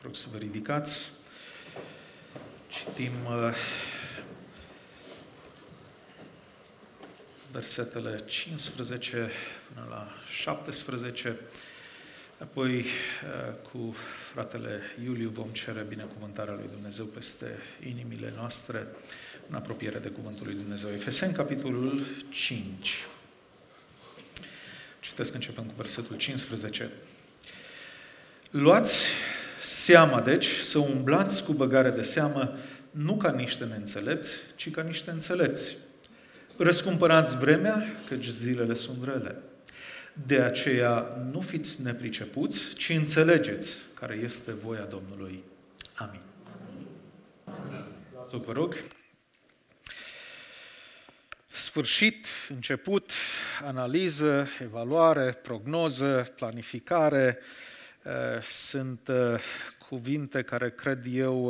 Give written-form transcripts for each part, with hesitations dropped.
Rog să vă ridicați. Citim versetele 15 până la 17. Apoi cu fratele Iuliu vom cere binecuvântarea lui Dumnezeu peste inimile noastre în apropiere de cuvântul lui Dumnezeu. Efeseni, capitolul 5. Citesc începând cu versetul 15. Luați seama, deci, să umblați cu băgare de seamă, nu ca niște neînțelepți, ci ca niște înțelepți. Răscumpărați vremea, căci zilele sunt rele. De aceea nu fiți nepricepuți, ci înțelegeți care este voia Domnului. Amin. Vă rog. Sfârșit, început, analiză, evaluare, prognoză, planificare sunt cuvinte care, cred eu,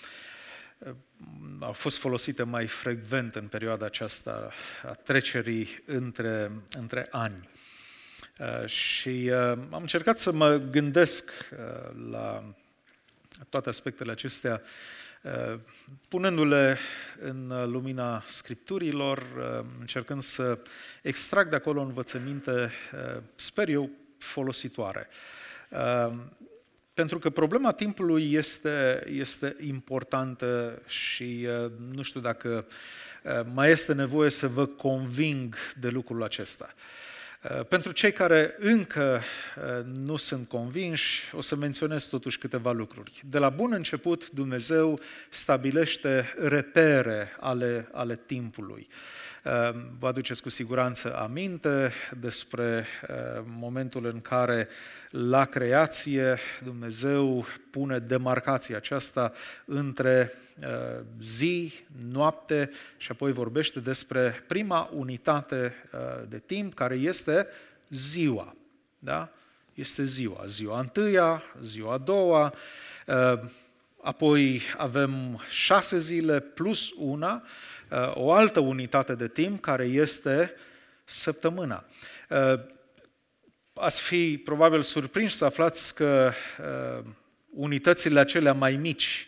au fost folosite mai frecvent în perioada aceasta a trecerii între ani. Și am încercat să mă gândesc la toate aspectele acestea, punându-le în lumina Scripturilor, încercând să extrag de acolo învățăminte, sper eu, folositoare. Pentru că problema timpului este importantă și nu știu dacă mai este nevoie să vă conving de lucrul acesta. Pentru cei care încă nu sunt convinși, o să menționez totuși câteva lucruri. De la bun început, Dumnezeu stabilește repere ale timpului. Vă aduceți cu siguranță aminte despre momentul în care la creație Dumnezeu pune demarcația aceasta între zi, noapte și apoi vorbește despre prima unitate de timp care este ziua. Da? Este ziua întâia, ziua a doua, apoi avem 6 zile plus una, o altă unitate de timp care este săptămâna. Ați fi probabil surprinși să aflați că unitățile acelea mai mici,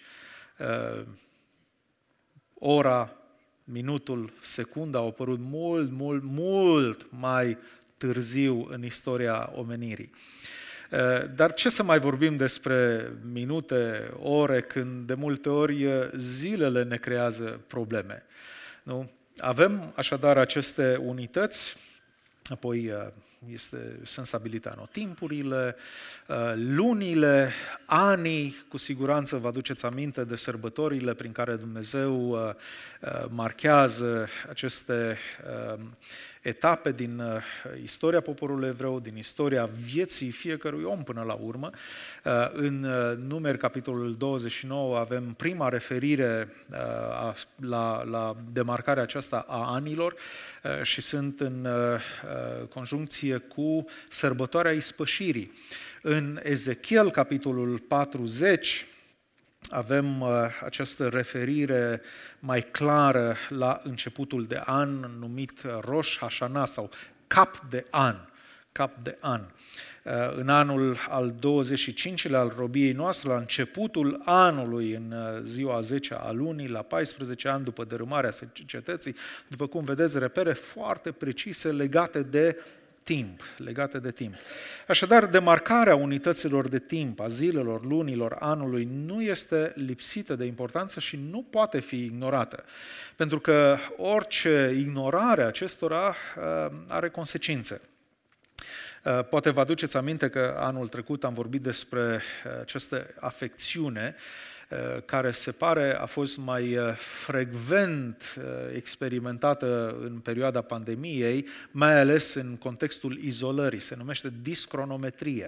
ora, minutul, secunda, au apărut mult mai târziu în istoria omenirii. Dar ce să mai vorbim despre minute, ore, când de multe ori zilele ne creează probleme? Nu? Avem așadar aceste unități, apoi sunt stabilite anotimpurile, lunile, anii, cu siguranță vă aduceți aminte de sărbătorile prin care Dumnezeu marchează aceste etape din istoria poporului evreu, din istoria vieții fiecărui om până la urmă. În Numeri, capitolul 29, avem prima referire la demarcarea aceasta a anilor și sunt în conjuncție cu sărbătoarea ispășirii. În Ezechiel, capitolul 40, avem această referire mai clară la începutul de an, numit Rosh Hashanah sau cap de an. În anul al 25-lea al robiei noastre, la începutul anului, în ziua 10 a lunii, la 14 ani după dărâmarea cetății, după cum vedeți, repere foarte precise legate de timp. Așadar, demarcarea unităților de timp, a zilelor, lunilor, anului, nu este lipsită de importanță și nu poate fi ignorată. Pentru că orice ignorare a acestora are consecințe. Poate vă aduceți aminte că anul trecut am vorbit despre această afecțiune care se pare a fost mai frecvent experimentată în perioada pandemiei, mai ales în contextul izolării. Se numește discronometrie.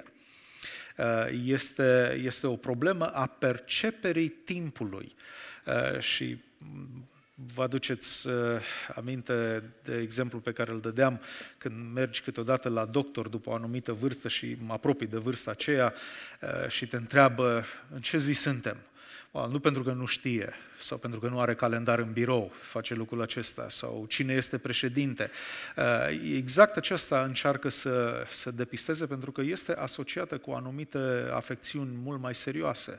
Este o problemă a perceperii timpului și vă aduceți aminte de exemplu pe care îl dădeam când mergi câteodată la doctor după o anumită vârstă și mă apropii de vârsta aceea și te întreabă în ce zi suntem. Nu pentru că nu știe sau pentru că nu are calendar în birou, face lucrul acesta, sau cine este președinte. Exact aceasta încearcă să depisteze pentru că este asociată cu anumite afecțiuni mult mai serioase.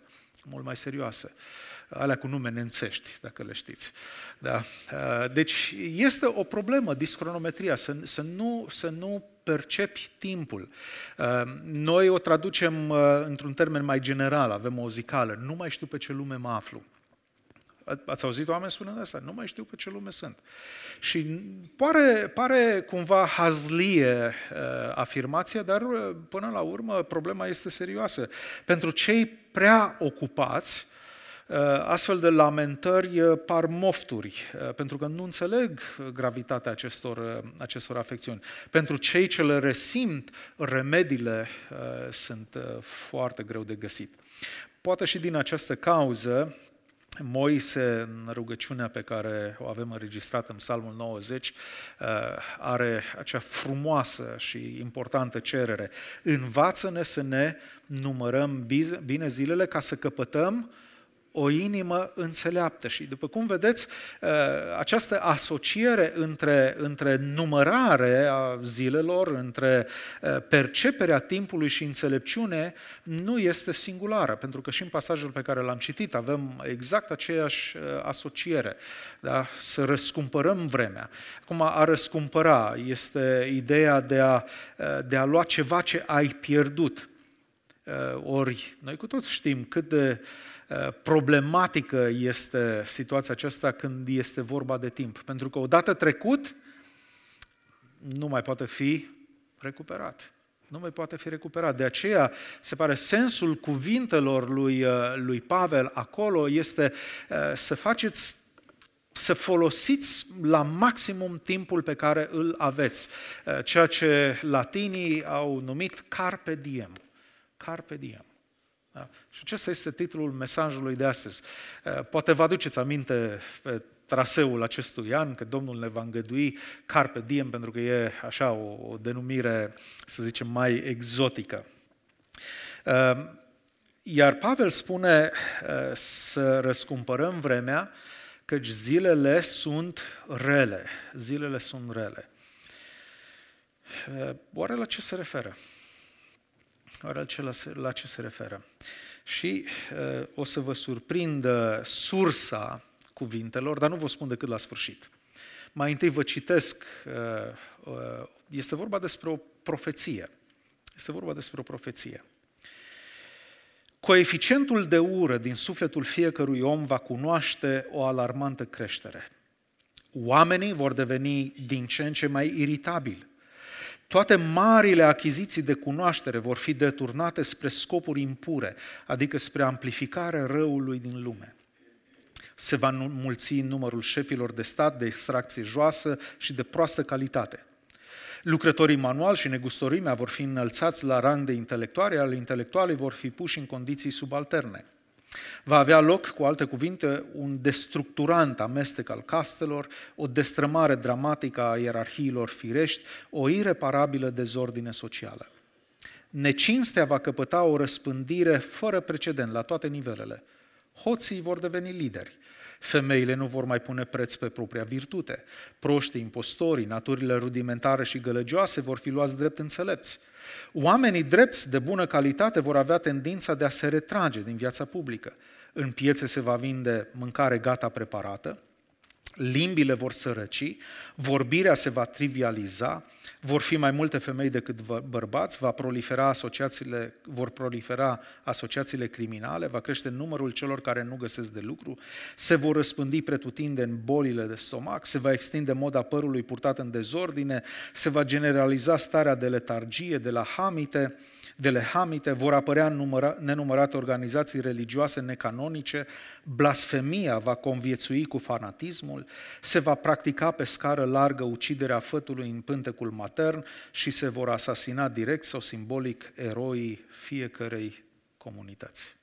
mult mai serioase. Alea cu nume nemțești, dacă le știți. Da? Deci este o problemă, discronometria, să nu percepi timpul. Noi o traducem într-un termen mai general, avem o zicală, nu mai știu pe ce lume mă aflu. Ați auzit oameni spunând asta? Nu mai știu pe ce lume sunt. Și pare cumva hazlie afirmația, dar până la urmă problema este serioasă. Pentru cei prea ocupați, astfel de lamentări par mofturi, pentru că nu înțeleg gravitatea acestor afecțiuni. Pentru cei ce le resimt, remediile sunt foarte greu de găsit. Poate și din această cauză, Moise, în rugăciunea pe care o avem înregistrată în Psalmul 90, are acea frumoasă și importantă cerere. Învață-ne să ne numărăm bine zilele ca să căpătăm o inimă înțeleaptă. Și după cum vedeți, această asociere între numărare a zilelor, între perceperea timpului și înțelepciune nu este singulară, pentru că și în pasajul pe care l-am citit avem exact aceeași asociere. Da? Să răscumpărăm vremea. Acum, a răscumpăra este ideea de a lua ceva ce ai pierdut. Ori noi cu toți știm cât de problematică este situația aceasta când este vorba de timp. Pentru că odată trecut, nu mai poate fi recuperat. Nu mai poate fi recuperat. De aceea, se pare, sensul cuvintelor lui Pavel acolo este să folosiți la maximum timpul pe care îl aveți. Ceea ce latinii au numit carpe diem. Carpe diem. Da? Și acesta este titlul mesajului de astăzi. Poate vă aduceți aminte pe traseul acestui an că Domnul ne va îngădui carpe diem, pentru că e așa o denumire, să zicem, mai exotică. Iar Pavel spune să răscumpărăm vremea, căci zilele sunt rele. Zilele sunt rele. Oare la ce se referă? Oare la ce se referă? Și o să vă surprindă sursa cuvintelor, dar nu vă spun decât la sfârșit. Mai întâi vă citesc, este vorba despre o profeție. Este vorba despre o profeție. Coeficientul de ură din sufletul fiecărui om va cunoaște o alarmantă creștere. Oamenii vor deveni din ce în ce mai iritabili. Toate marile achiziții de cunoaștere vor fi deturnate spre scopuri impure, adică spre amplificarea răului din lume. Se va înmulți numărul șefilor de stat de extracție joasă și de proastă calitate. Lucrătorii manuali și negustorimea vor fi înălțați la rang de intelectuali, iar intelectualii vor fi puși în condiții subalterne. Va avea loc, cu alte cuvinte, un destructurant amestec al castelor, o destrămare dramatică a ierarhiilor firești, o ireparabilă dezordine socială. Necinstea va căpăta o răspândire fără precedent la toate nivelele. Hoții vor deveni lideri. Femeile nu vor mai pune preț pe propria virtute. Proștii, impostorii, naturile rudimentare și gălăgioase vor fi luați drept înțelepți. Oamenii drepți de bună calitate vor avea tendința de a se retrage din viața publică. În piețe se va vinde mâncare gata preparată, limbile vor sărăci, vorbirea se va trivializa, vor fi mai multe femei decât bărbați, vor prolifera asociațiile criminale, va crește numărul celor care nu găsesc de lucru, se vor răspândi pretutindeni bolile de stomac, se va extinde moda părului purtat în dezordine, se va generaliza starea de letargie, de lehamite, vor apărea nenumărate organizații religioase necanonice, blasfemia va conviețui cu fanatismul, se va practica pe scară largă uciderea fătului în pântecul matern și se vor asasina direct sau simbolic eroii fiecărei comunități.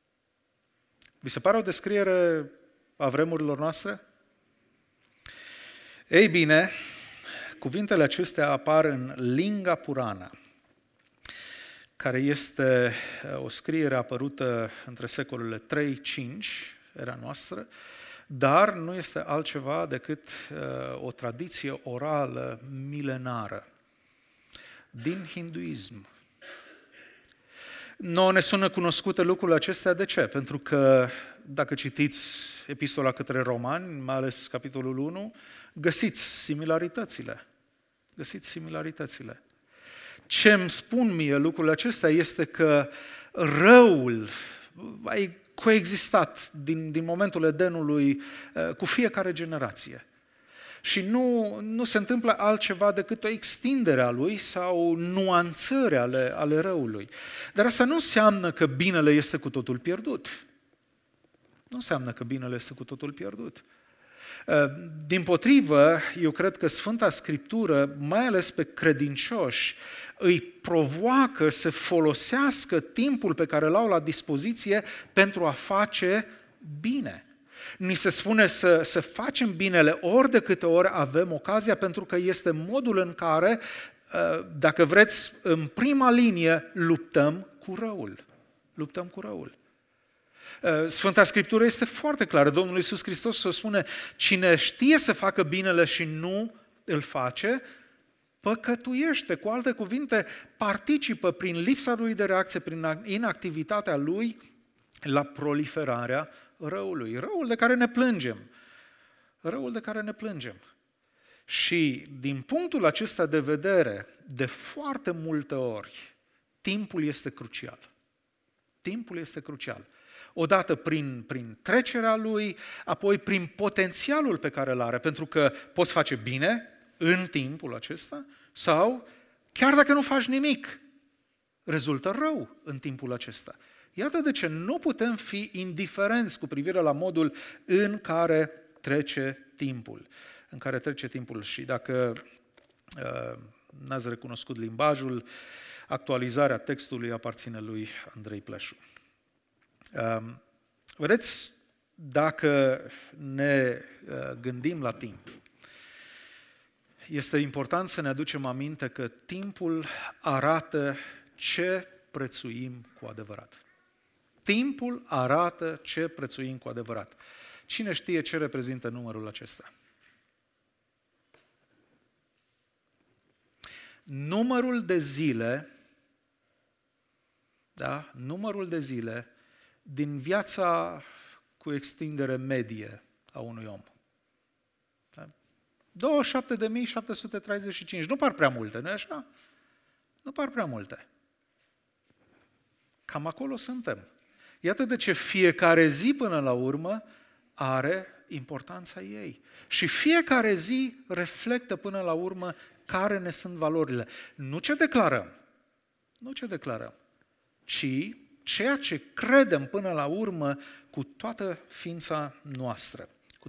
Vi se pare o descriere a vremurilor noastre? Ei bine, cuvintele acestea apar în Linga Purana, care este o scriere apărută între secolele 3-5, era noastră, dar nu este altceva decât o tradiție orală milenară din hinduism. Nouă ne sună cunoscute lucrurile acestea. De ce? Pentru că dacă citiți epistola către Romani, mai ales capitolul 1, găsiți similaritățile. Ce îmi spun mie lucrurile acestea este că răul a coexistat din momentul Edenului cu fiecare generație. Și nu se întâmplă altceva decât o extindere a lui sau nuanțări ale răului. Dar asta nu înseamnă că binele este cu totul pierdut. Dimpotrivă, eu cred că Sfânta Scriptură, mai ales pe credincioși, îi provoacă să folosească timpul pe care l-au la dispoziție pentru a face bine. Ni se spune să facem binele ori de câte ori avem ocazia, pentru că este modul în care, dacă vreți, în prima linie luptăm cu răul. Sfânta Scriptură este foarte clară. Domnul Iisus Hristos se spune: cine știe să facă binele și nu îl face, păcătuiește. Cu alte cuvinte, participă prin lipsa lui de reacție, prin inactivitatea lui, la proliferarea răului. Răul de care ne plângem. Și din punctul acesta de vedere, de foarte multe ori, timpul este crucial. Odată prin trecerea lui, apoi prin potențialul pe care îl are, pentru că poți face bine în timpul acesta sau, chiar dacă nu faci nimic, rezultă rău în timpul acesta. Iată de ce nu putem fi indiferenți cu privire la modul în care trece timpul. Și dacă n-ați recunoscut limbajul, actualizarea textului aparține lui Andrei Pleșu. Vedeți, dacă ne gândim la timp, este important să ne aducem aminte că timpul arată ce prețuim cu adevărat. Cine știe ce reprezintă numărul acesta? Numărul de zile din viața cu extindere medie a unui om. 27.735. Nu par prea multe, nu-i așa? Nu par prea multe. Cam acolo suntem. Iată de ce fiecare zi până la urmă are importanța ei. Și fiecare zi reflectă până la urmă care ne sunt valorile. Nu ce declarăm, ci ceea ce credem până la urmă cu toată ființa noastră.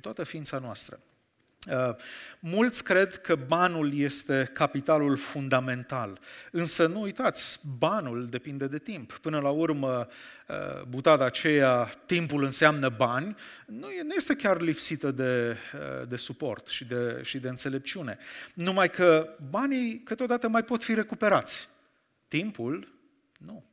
Mulți cred că banul este capitalul fundamental, însă nu uitați, banul depinde de timp. Până la urmă, butada aceea, timpul înseamnă bani, nu este chiar lipsită de suport și de înțelepciune. Numai că banii câteodată mai pot fi recuperați. Timpul nu.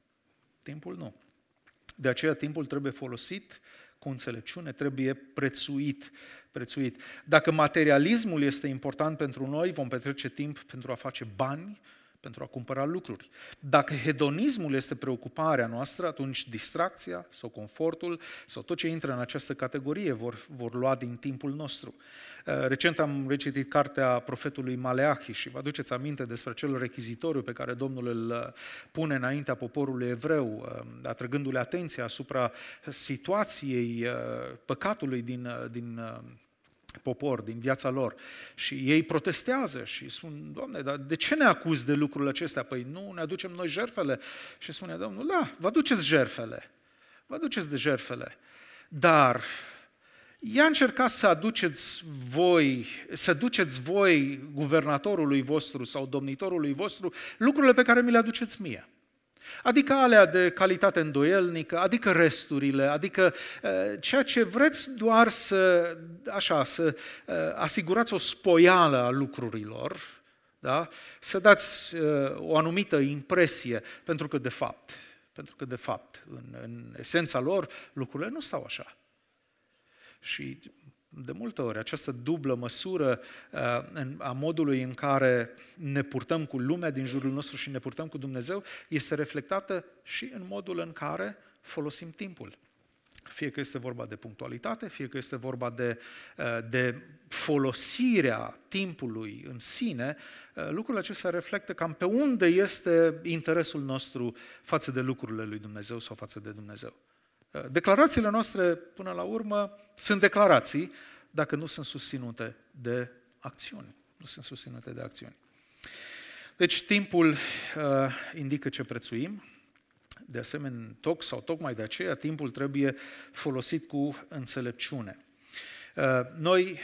De aceea timpul trebuie folosit cu înțelepciune, trebuie prețuit. Dacă materialismul este important pentru noi, vom petrece timp pentru a face bani, pentru a cumpăra lucruri. Dacă hedonismul este preocuparea noastră, atunci distracția sau confortul sau tot ce intră în această categorie vor lua din timpul nostru. Recent am recitit cartea profetului Maleahi și vă aduceți aminte despre acel rechizitoriu pe care Domnul îl pune înaintea poporului evreu, atrăgându-le atenția asupra situației păcatului din popor, din viața lor. Și ei protestează și spun: Doamne, dar de ce ne acuzi de lucrurile acestea? Păi nu ne aducem noi jertfele? Și spune Domnul: da, vă aduceți de jertfele, dar ia încercați să duceți voi guvernatorului vostru sau domnitorului vostru lucrurile pe care mi le aduceți mie. Adică alea de calitate îndoielnică, adică resturile, adică ceea ce vreți doar să asigurați o spoială a lucrurilor, da? Să dați o anumită impresie, pentru că de fapt, în esența lor, lucrurile nu stau așa. Și de multe ori, această dublă măsură a modului în care ne purtăm cu lumea din jurul nostru și ne purtăm cu Dumnezeu este reflectată și în modul în care folosim timpul. Fie că este vorba de punctualitate, fie că este vorba de folosirea timpului în sine, lucrurile acestea reflectă cam pe unde este interesul nostru față de lucrurile lui Dumnezeu sau față de Dumnezeu. Declarațiile noastre, până la urmă, sunt declarații dacă nu sunt susținute de acțiuni. Nu sunt susținute de acțiuni. Deci timpul indică ce prețuim. De asemenea, tocmai de aceea, timpul trebuie folosit cu înțelepciune. Noi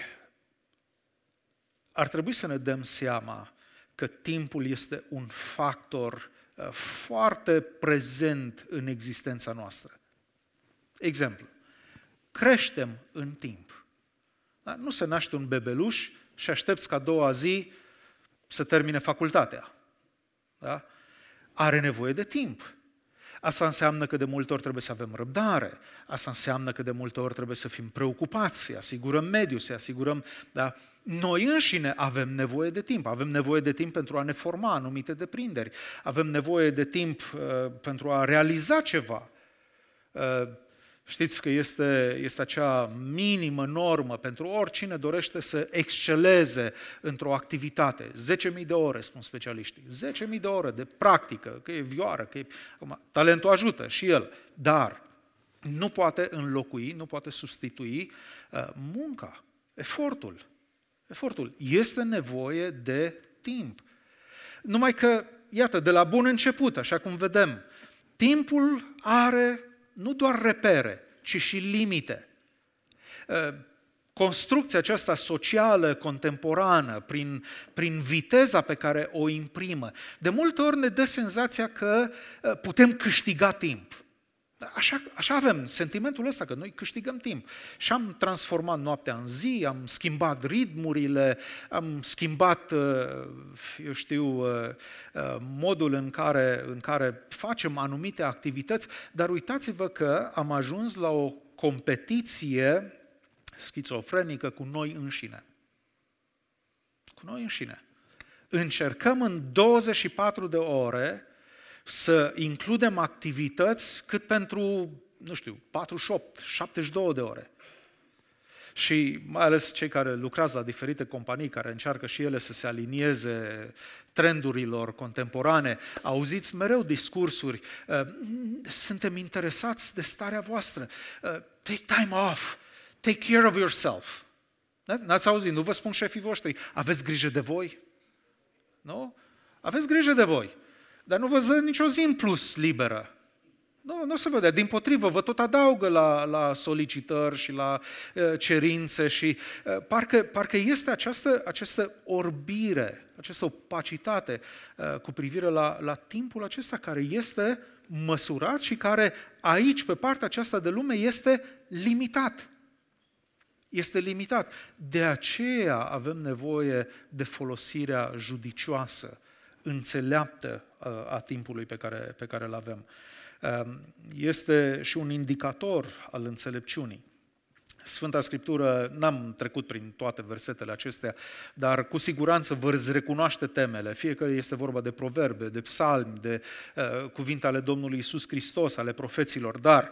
ar trebui să ne dăm seama că timpul este un factor foarte prezent în existența noastră. Exemplu, creștem în timp. Da? Nu se naște un bebeluș și aștepți ca a doua zi să termine facultatea. Da? Are nevoie de timp. Asta înseamnă că de multe ori trebuie să avem răbdare. Asta înseamnă că de multe ori trebuie să fim preocupați, să asigurăm mediul, să asigurăm... Da? Noi înșine avem nevoie de timp. Avem nevoie de timp pentru a ne forma anumite deprinderi. Avem nevoie de timp pentru a realiza ceva. Știți că este acea minimă normă pentru oricine dorește să exceleze într-o activitate. 10.000 de ore, spun specialiștii. 10.000 de ore de practică, că e vioară, că e... Talentul ajută și el, dar nu poate înlocui, nu poate substitui munca, efortul. Este nevoie de timp. Numai că, iată, de la bun început, așa cum vedem, timpul are nu doar repere, ci și limite. Construcția aceasta socială, contemporană, prin viteza pe care o imprimă, de multe ori ne dă senzația că putem câștiga timp. Așa avem sentimentul ăsta, că noi câștigăm timp. Și am transformat noaptea în zi, am schimbat ritmurile, am schimbat, modul în care facem anumite activități, dar uitați-vă că am ajuns la o competiție schizofrenică cu noi înșine. Cu noi înșine. Încercăm în 24 de ore să includem activități cât pentru, 48, 72 de ore. Și mai ales cei care lucrează la diferite companii, care încearcă și ele să se alinieze trendurilor contemporane, auziți mereu discursuri, suntem interesați de starea voastră, take time off, take care of yourself. N-ați auzit, nu vă spun șefii voștri, aveți grijă de voi? Nu? Aveți grijă de voi. Dar nu vă dă nicio zi în plus liberă. Nu se vede. Dimpotrivă, vă tot adaugă la solicitări și la cerințe și parcă este această orbire, această opacitate cu privire la timpul acesta care este măsurat și care aici, pe partea aceasta de lume, este limitat. Este limitat. De aceea avem nevoie de folosirea judicioasă, înțeleaptă a timpului pe care îl avem. Este și un indicator al înțelepciunii. Sfânta Scriptură, n-am trecut prin toate versetele acestea, dar cu siguranță vă recunoaște temele, fie că este vorba de proverbe, de psalmi, de cuvinte ale Domnului Iisus Hristos, ale profeților, dar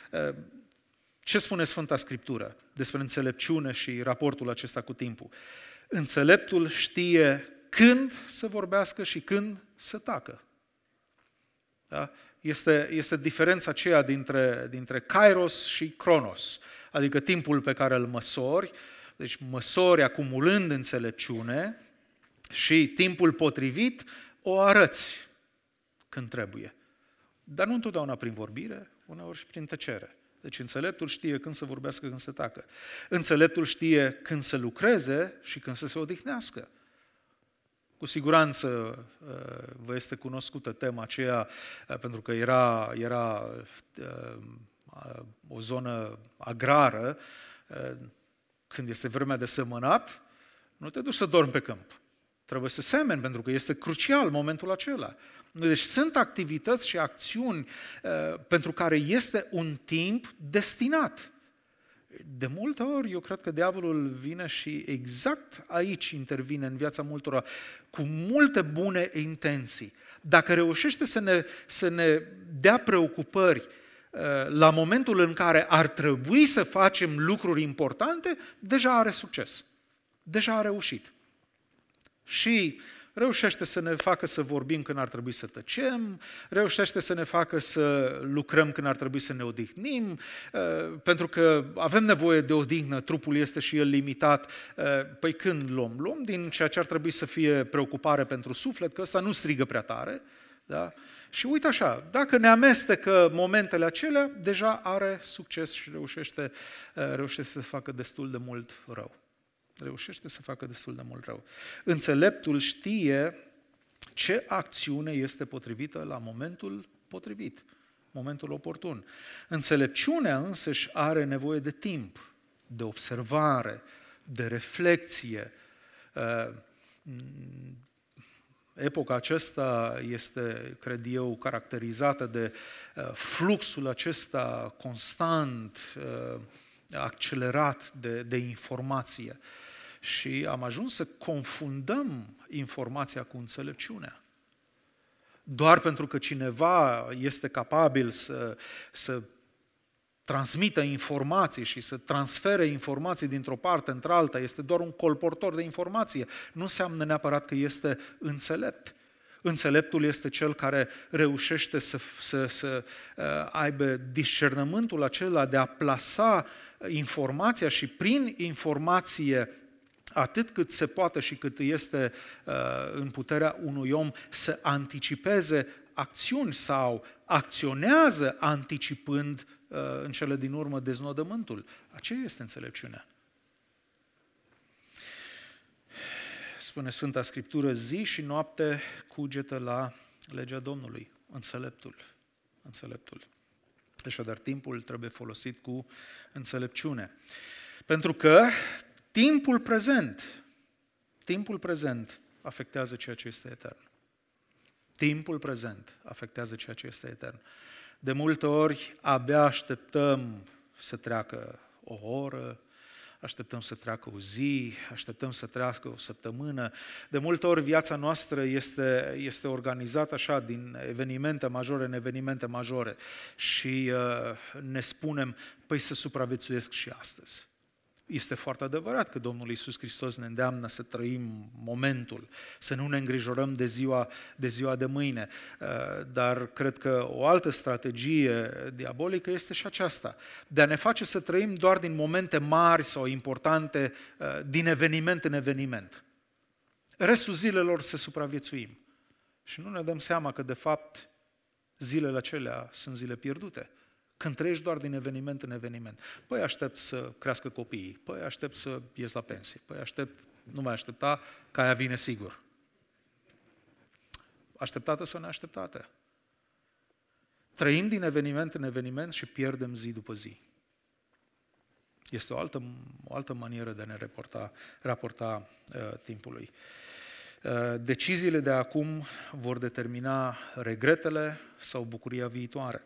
ce spune Sfânta Scriptură despre înțelepciune și raportul acesta cu timpul? Înțeleptul știe când să vorbească și când să tacă. Da? Este diferența aceea dintre kairos și chronos, adică timpul pe care îl măsori, deci măsori acumulând înțelepciune și timpul potrivit o arăți când trebuie. Dar nu întotdeauna prin vorbire, uneori și prin tăcere. Deci înțeleptul știe când să vorbească, când să tacă. Înțeleptul știe când să lucreze și când să se odihnească. Cu siguranță vă este cunoscută tema aceea, pentru că era o zonă agrară, când este vremea de semănat, nu te duci să dormi pe câmp. Trebuie să semeni, pentru că este crucial momentul acela. Deci sunt activități și acțiuni pentru care este un timp destinat. de multe ori eu cred că diavolul vine și exact aici intervine în viața multora, cu multe bune intenții. Dacă reușește să ne dea preocupări la momentul în care ar trebui să facem lucruri importante, deja are succes. Deja a reușit. Și reușește să ne facă să vorbim când ar trebui să tăcem, reușește să ne facă să lucrăm când ar trebui să ne odihnim, pentru că avem nevoie de odihnă, trupul este și el limitat. Păi când luăm? Luăm din ceea ce ar trebui să fie preocupare pentru suflet, că ăsta nu strigă prea tare. Da? Și uite așa, dacă ne amestecă momentele acelea, deja are succes și reușește să facă destul de mult rău. Reușește să facă destul de mult rău. Înțeleptul știe ce acțiune este potrivită la momentul potrivit, momentul oportun. Înțelepciunea însăși are nevoie de timp, de observare, de reflexie. Epoca aceasta este, cred eu, caracterizată de fluxul acesta constant, accelerat de informație. Și am ajuns să confundăm informația cu înțelepciunea. Doar pentru că cineva este capabil să transmită informații și să transfere informații dintr-o parte într-alta, este doar un colportor de informație. Nu înseamnă neapărat că este înțelept. Înțeleptul este cel care reușește să aibă discernământul acela de a plasa informația și prin informație atât cât se poate și cât este în puterea unui om să anticipeze acțiuni sau acționează anticipând în cele din urmă deznodământul. Aceea este înțelepciunea. Spune Sfânta Scriptură, zi și noapte cugetă la legea Domnului, înțeleptul. Așadar, timpul trebuie folosit cu înțelepciune. Pentru că timpul prezent afectează ceea ce este etern. Timpul prezent afectează ceea ce este etern. De multe ori abia așteptăm să treacă o oră, așteptăm să treacă o zi, așteptăm să treacă o săptămână. De multe ori viața noastră este organizată așa, din evenimente majore în evenimente majore și ne spunem, păi să supraviețuiesc și astăzi. Este foarte adevărat că Domnul Iisus Hristos ne îndeamnă să trăim momentul, să nu ne îngrijorăm de ziua de mâine. Dar cred că o altă strategie diabolică este și aceasta, de a ne face să trăim doar din momente mari sau importante, din eveniment în eveniment. Restul zilelor să supraviețuim. Și nu ne dăm seama că, de fapt, zilele acelea sunt zile pierdute. Când trăiești doar din eveniment în eveniment. Păi aștept să crească copiii, păi aștept să ies la pensie, păi nu mai aștepta, că aia vine sigur. Așteptată sau neașteptată? Trăim din eveniment în eveniment și pierdem zi după zi. Este o altă manieră de a ne raporta timpului. Deciziile de acum vor determina regretele sau bucuria viitoare.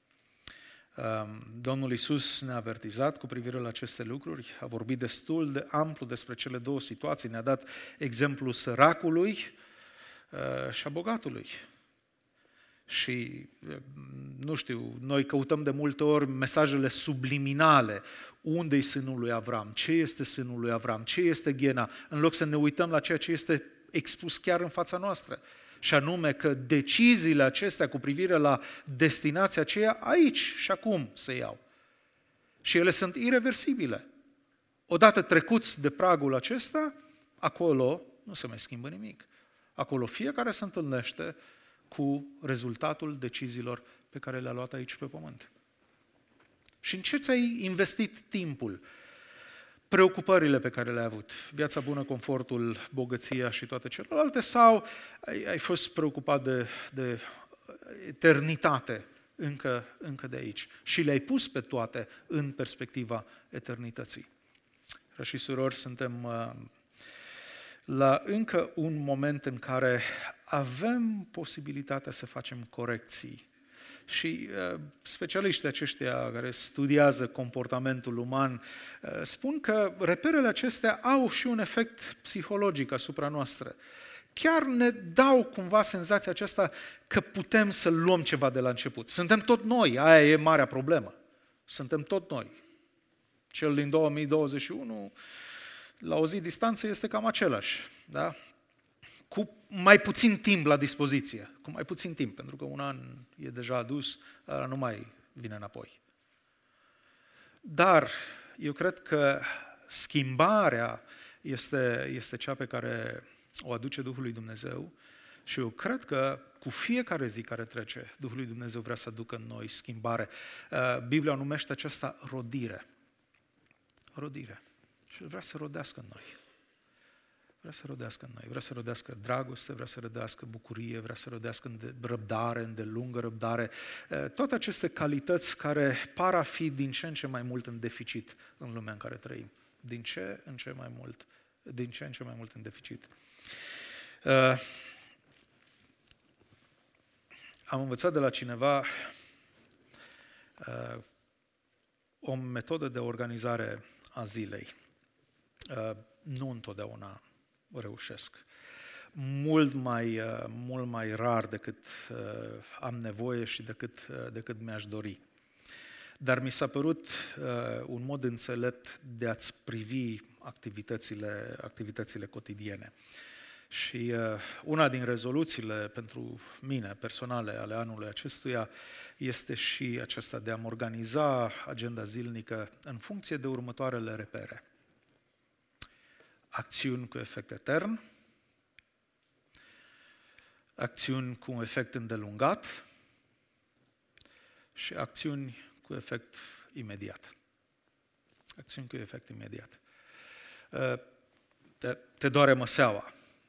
Domnul Iisus ne-a avertizat cu privire la aceste lucruri, a vorbit destul de amplu despre cele două situații, ne-a dat exemplul săracului și a bogatului. Și, nu știu, noi căutăm de multe ori mesajele subliminale. Unde-i sânul lui Avram? Ce este sânul lui Avram? Ce este ghena? În loc să ne uităm la ceea ce este expus chiar în fața noastră. Și anume că deciziile acestea cu privire la destinația aceea aici și acum se iau. Și ele sunt ireversibile. Odată trecuți de pragul acesta, acolo nu se mai schimbă nimic. Acolo fiecare se întâlnește cu rezultatul deciziilor pe care le-a luat aici pe pământ. Și în ce ți-ai investit timpul? Preocupările pe care le-ai avut, viața bună, confortul, bogăția și toate celelalte, sau ai fost preocupat de eternitate încă de aici și le-ai pus pe toate în perspectiva eternității. Frați și surori, suntem la încă un moment în care avem posibilitatea să facem corecții Și specialiștii aceștia care studiază comportamentul uman spun că reperele acestea au și un efect psihologic asupra noastră. Chiar ne dau cumva senzația aceasta că putem să luăm ceva de la început. Suntem tot noi, aia e marea problemă. Suntem tot noi. Cel din 2021, la o zi distanță, este cam același. Da? Cu mai puțin timp la dispoziție. Cu mai puțin timp, pentru că un an e deja adus, nu mai vine înapoi. Dar eu cred că schimbarea este cea pe care o aduce Duhul lui Dumnezeu și eu cred că cu fiecare zi care trece, Duhul lui Dumnezeu vrea să aducă în noi schimbare. Biblia numește aceasta rodire. Rodire. Și vrea să rodească în noi. Vrea să rodească în noi, vrea să rodească dragoste, vrea să rodească bucurie, vrea să rodească răbdare, îndelungă răbdare. Toate aceste calități care par a fi din ce în ce mai mult în deficit în lumea în care trăim. Din ce în ce mai mult în deficit. Am învățat de la cineva o metodă de organizare a zilei. Nu întotdeauna reușesc. Mult mai rar decât am nevoie și decât mi-aș dori. Dar mi s-a părut un mod înțelept de a-ți privi activitățile cotidiene. Și una din rezoluțiile pentru mine personale ale anului acestuia este și aceasta de a-mi organiza agenda zilnică în funcție de următoarele repere. Acțiuni cu efect etern, acțiuni cu un efect îndelungat și acțiuni cu efect imediat. Acțiuni cu efect imediat. Te doare măseaua.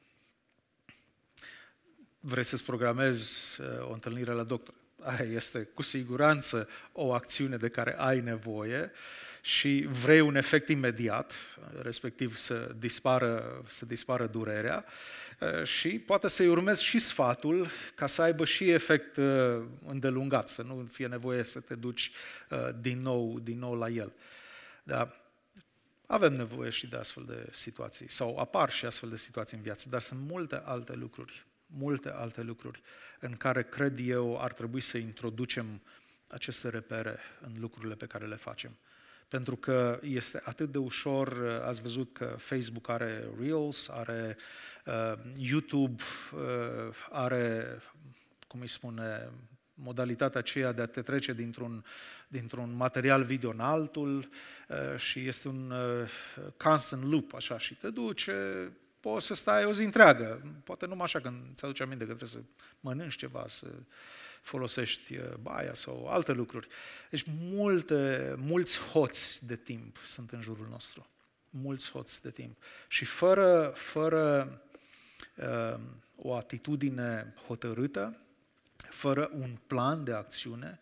Vrei să-ți programezi o întâlnire la doctor. Aia este cu siguranță o acțiune de care ai nevoie și vrei un efect imediat, respectiv să dispară durerea și poate să-i urmezi și sfatul ca să aibă și efect îndelungat, să nu fie nevoie să te duci din nou la el. Dar avem nevoie și de astfel de situații sau apar și astfel de situații în viață, dar sunt multe alte lucruri în care cred eu ar trebui să introducem aceste repere în lucrurile pe care le facem. Pentru că este atât de ușor, ați văzut că Facebook are Reels, are YouTube, are, cum îi spune, modalitatea aceea de a te trece dintr-un material video în altul și este un constant loop, așa, și te duce, poți să stai o zi întreagă, poate numai așa când îți aduce aminte că trebuie să mănânci ceva, să folosești baia sau alte lucruri. Deci mulți hoți de timp sunt în jurul nostru. Mulți hoți de timp. Și fără o atitudine hotărâtă, fără un plan de acțiune,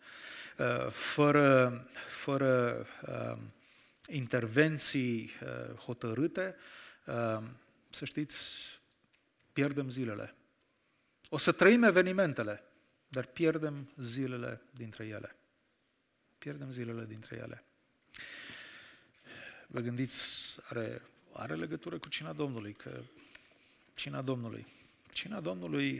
fără intervenții hotărâte, să știți, pierdem zilele. O să trăim evenimentele, dar pierdem zilele dintre ele. Pierdem zilele dintre ele. Vă gândiți, are legătură cu cina Domnului, că cina Domnului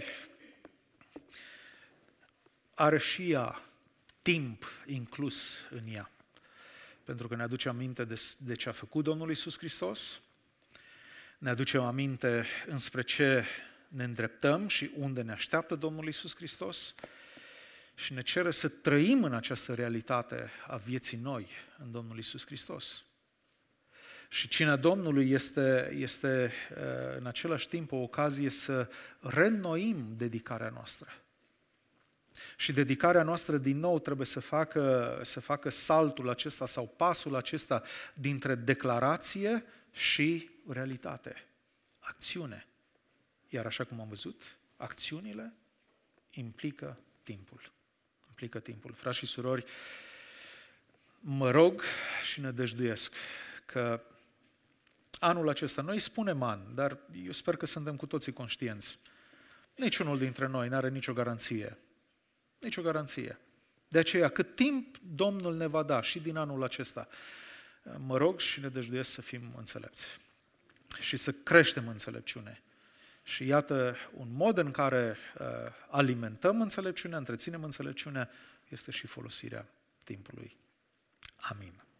are și ea timp inclus în ea. Pentru că ne aduce aminte de ce a făcut Domnul Iisus Hristos, ne aducem aminte înspre ce ne îndreptăm și unde ne așteaptă Domnul Iisus Hristos și ne cere să trăim în această realitate a vieții noi în Domnul Iisus Hristos. Și cina Domnului este în același timp o ocazie să reînnoim dedicarea noastră. Și dedicarea noastră din nou trebuie să facă saltul acesta sau pasul acesta dintre declarație și realitate. Acțiune. Iar așa cum am văzut, acțiunile implică timpul. Frați și surori, mă rog și nădăjduiesc că anul acesta, noi spunem an, dar eu sper că suntem cu toții conștienți. Niciunul dintre noi nu are nicio garanție. Nicio garanție. De aceea, cât timp Domnul ne va da și din anul acesta, mă rog și ne dăjduiesc să fim înțelepți și să creștem înțelepciune. Și iată, un mod în care alimentăm înțelepciunea, întreținem înțelepciunea, este și folosirea timpului. Amin.